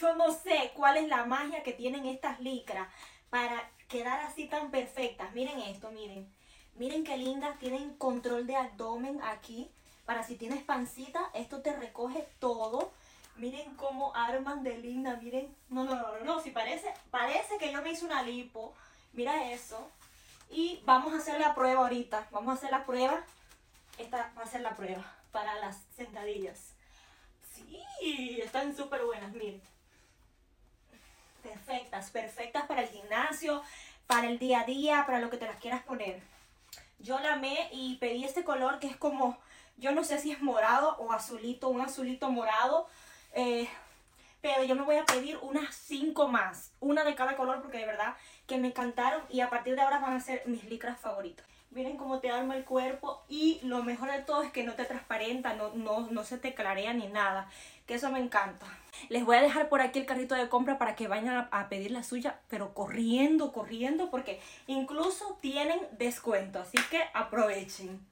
Yo no sé cuál es la magia que tienen estas licras para quedar así tan perfectas. Miren esto, miren. Miren qué lindas, tienen control de abdomen aquí. Para si tienes pancita, esto te recoge todo. Miren cómo arman de linda, miren. No, si parece que yo me hice una lipo. Mira eso. Y vamos a hacer la prueba ahorita. Vamos a hacer la prueba. Esta va a ser la prueba para las sentadillas. Sí, están súper buenas, miren. Perfectas, perfectas para el gimnasio, para el día a día, para lo que te las quieras poner. Yo la amé y pedí este color que es como, yo no sé si es morado o azulito, un azulito morado. Pero yo me voy a pedir unas 5 más, una de cada color porque de verdad que me encantaron y a partir de ahora van a ser mis licras favoritas. Miren cómo te arma el cuerpo y lo mejor de todo es que no te transparenta, no se te clarea ni nada, que eso me encanta. Les voy a dejar por aquí el carrito de compra para que vayan a pedir la suya, pero corriendo porque incluso tienen descuento, así que aprovechen.